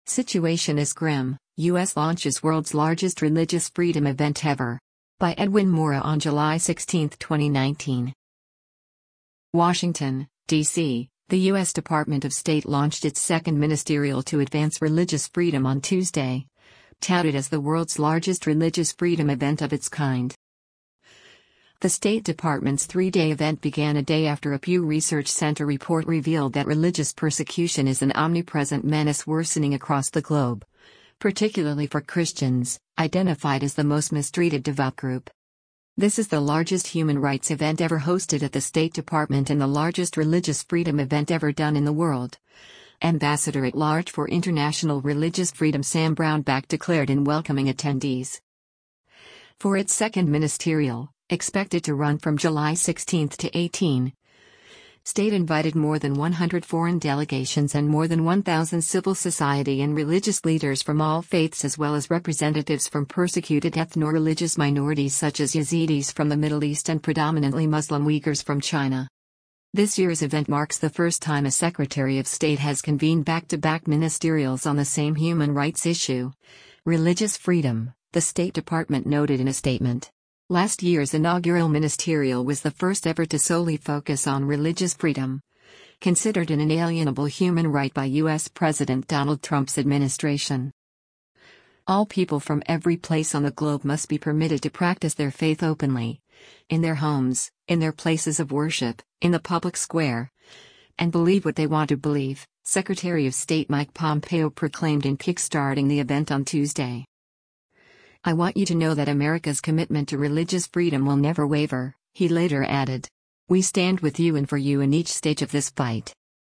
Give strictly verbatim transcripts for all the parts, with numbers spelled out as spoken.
Situation is grim. U S launches world's largest religious freedom event ever. By Edwin Mora on July sixteenth, twenty nineteen. Washington, D C The U S Department of State launched its second Ministerial to Advance Religious Freedom on Tuesday, touted as the world's largest religious freedom event of its kind. The State Department's three-day event began a day after a Pew Research Center report revealed that religious persecution is an omnipresent menace worsening across the globe, particularly for Christians, identified as the most mistreated devout group. This is the largest human rights event ever hosted at the State Department and the largest religious freedom event ever done in the world, Ambassador-at-Large for International Religious Freedom Sam Brownback declared in welcoming attendees. For its second ministerial, expected to run from July sixteenth to eighteenth, State invited more than one hundred foreign delegations and more than one thousand civil society and religious leaders from all faiths, as well as representatives from persecuted ethno-religious minorities such as Yazidis from the Middle East and predominantly Muslim Uyghurs from China. This year's event marks the first time a Secretary of State has convened back-to-back ministerials on the same human rights issue, religious freedom, the State Department noted in a statement. Last year's inaugural ministerial was the first ever to solely focus on religious freedom, considered an inalienable human right by U S President Donald Trump's administration. All people from every place on the globe must be permitted to practice their faith openly, in their homes, in their places of worship, in the public square, and believe what they want to believe, Secretary of State Mike Pompeo proclaimed in kickstarting the event on Tuesday. I want you to know that America's commitment to religious freedom will never waver, he later added. We stand with you and for you in each stage of this fight.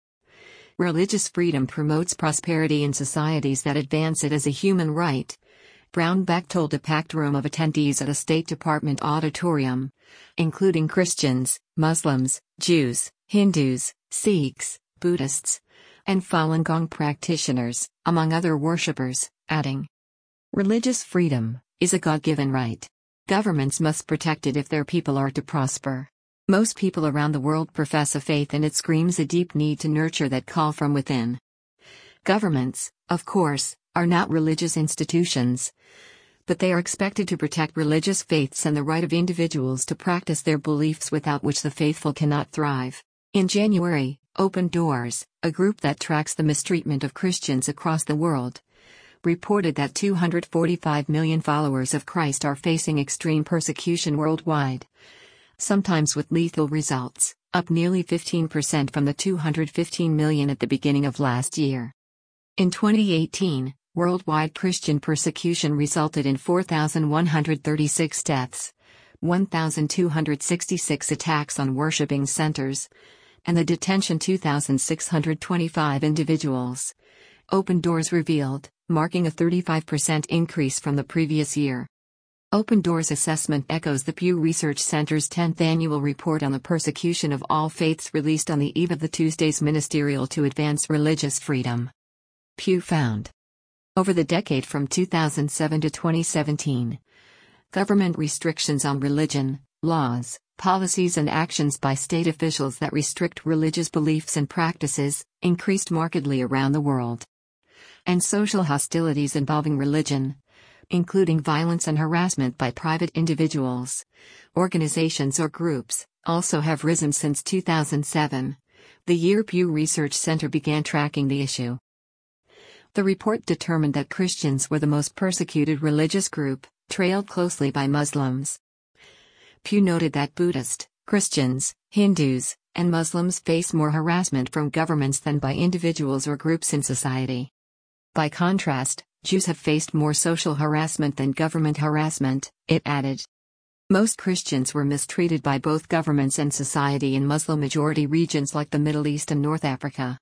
Religious freedom promotes prosperity in societies that advance it as a human right, Brownback told a packed room of attendees at a State Department auditorium, including Christians, Muslims, Jews, Hindus, Sikhs, Buddhists, and Falun Gong practitioners, among other worshippers, adding, religious freedom is a God-given right. Governments must protect it if their people are to prosper. Most people around the world profess a faith, and it screams a deep need to nurture that call from within. Governments, of course, are not religious institutions, but they are expected to protect religious faiths and the right of individuals to practice their beliefs, without which the faithful cannot thrive. In January, Open Doors, a group that tracks the mistreatment of Christians across the world, reported that two hundred forty-five million followers of Christ are facing extreme persecution worldwide, sometimes with lethal results, up nearly fifteen percent from the two hundred fifteen million at the beginning of last year. In twenty eighteen, worldwide Christian persecution resulted in four thousand one hundred thirty-six deaths, one thousand two hundred sixty-six attacks on worshiping centers, and the detention of two thousand six hundred twenty-five individuals, Open Doors revealed, marking a thirty-five percent increase from the previous year. Open Doors' assessment echoes the Pew Research Center's tenth annual report on the persecution of all faiths released on the eve of the Tuesday's Ministerial to Advance Religious Freedom. Pew found, over the decade from two thousand seven to twenty seventeen, government restrictions on religion, laws, policies and actions by state officials that restrict religious beliefs and practices, increased markedly around the world. And social hostilities involving religion, including violence and harassment by private individuals, organizations or groups, also have risen since two thousand seven, the year Pew Research Center began tracking the issue. The report determined that Christians were the most persecuted religious group, trailed closely by Muslims. Pew noted that Buddhists, Christians, Hindus, and Muslims face more harassment from governments than by individuals or groups in society. By contrast, Jews have faced more social harassment than government harassment, it added. Most Christians were mistreated by both governments and society in Muslim-majority regions like the Middle East and North Africa.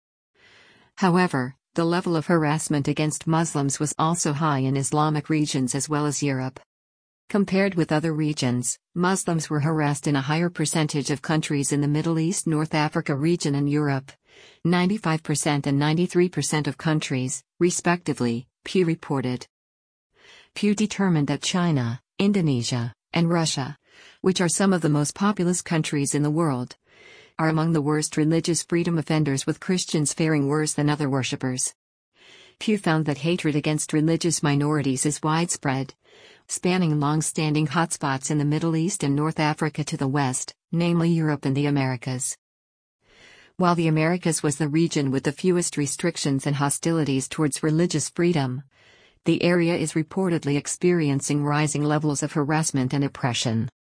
However, the level of harassment against Muslims was also high in Islamic regions as well as Europe. Compared with other regions, Muslims were harassed in a higher percentage of countries in the Middle East, North Africa region and Europe, ninety-five percent and ninety-three percent of countries, respectively, Pew reported. Pew determined that China, Indonesia, and Russia, which are some of the most populous countries in the world, are among the worst religious freedom offenders, with Christians faring worse than other worshippers. Pew found that hatred against religious minorities is widespread, spanning long-standing hotspots in the Middle East and North Africa to the west, namely Europe and the Americas. While the Americas was the region with the fewest restrictions and hostilities towards religious freedom, the area is reportedly experiencing rising levels of harassment and oppression.